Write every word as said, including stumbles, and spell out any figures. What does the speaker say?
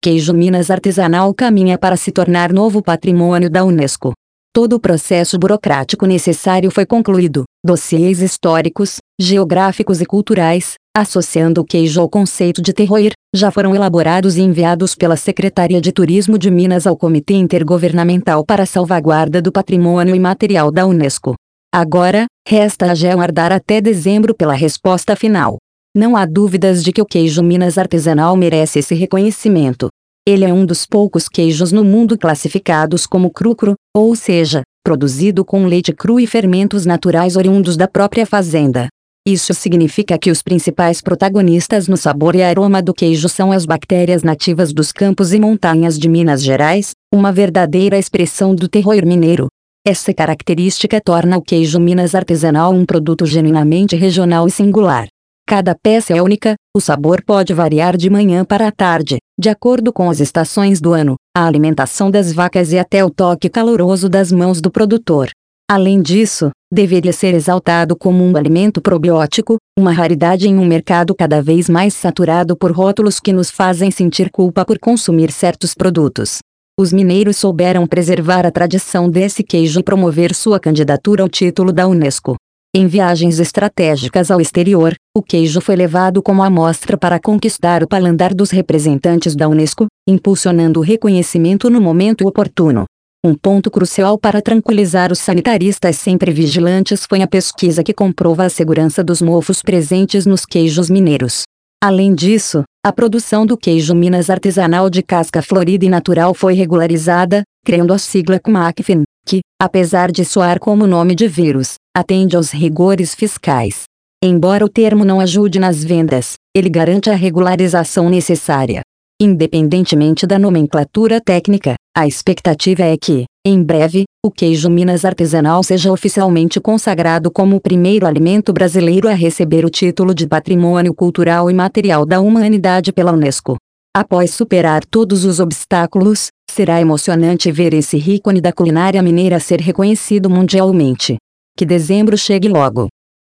queijo Minas artesanal caminha para se tornar novo patrimônio da Unesco. Todo o processo burocrático necessário foi concluído, dossiês históricos, geográficos e culturais, associando o queijo ao conceito de terroir, já foram elaborados e enviados pela Secretaria de Turismo de Minas ao Comitê Intergovernamental para a Salvaguarda do Patrimônio Imaterial da Unesco. Agora, resta aguardar até dezembro pela resposta final. Não há dúvidas de que o queijo Minas artesanal merece esse reconhecimento. Ele é um dos poucos queijos no mundo classificados como cru-cru, ou seja, produzido com leite cru e fermentos naturais oriundos da própria fazenda. Isso significa que os principais protagonistas no sabor e aroma do queijo são as bactérias nativas dos campos e montanhas de Minas Gerais, uma verdadeira expressão do terroir mineiro. Essa característica torna o queijo Minas artesanal um produto genuinamente regional e singular. Cada peça é única, o sabor pode variar de manhã para a tarde, de acordo com as estações do ano, a alimentação das vacas e até o toque caloroso das mãos do produtor. Além disso, deveria ser exaltado como um alimento probiótico, uma raridade em um mercado cada vez mais saturado por rótulos que nos fazem sentir culpa por consumir certos produtos. Os mineiros souberam preservar a tradição desse queijo e promover sua candidatura ao título da Unesco. Em viagens estratégicas ao exterior, o queijo foi levado como amostra para conquistar o paladar dos representantes da Unesco, impulsionando o reconhecimento no momento oportuno. Um ponto crucial para tranquilizar os sanitaristas sempre vigilantes foi a pesquisa que comprova a segurança dos mofos presentes nos queijos mineiros. Além disso, a produção do queijo Minas artesanal de casca florida e natural foi regularizada, criando a sigla C M A C F N, que, apesar de soar como nome de vírus, atende aos rigores fiscais. Embora o termo não ajude nas vendas, ele garante a regularização necessária. Independentemente da nomenclatura técnica, a expectativa é que, em breve, o queijo Minas artesanal seja oficialmente consagrado como o primeiro alimento brasileiro a receber o título de Patrimônio Cultural Imaterial da Humanidade pela Unesco. Após superar todos os obstáculos, será emocionante ver esse ícone da culinária mineira ser reconhecido mundialmente. Que dezembro chegue logo.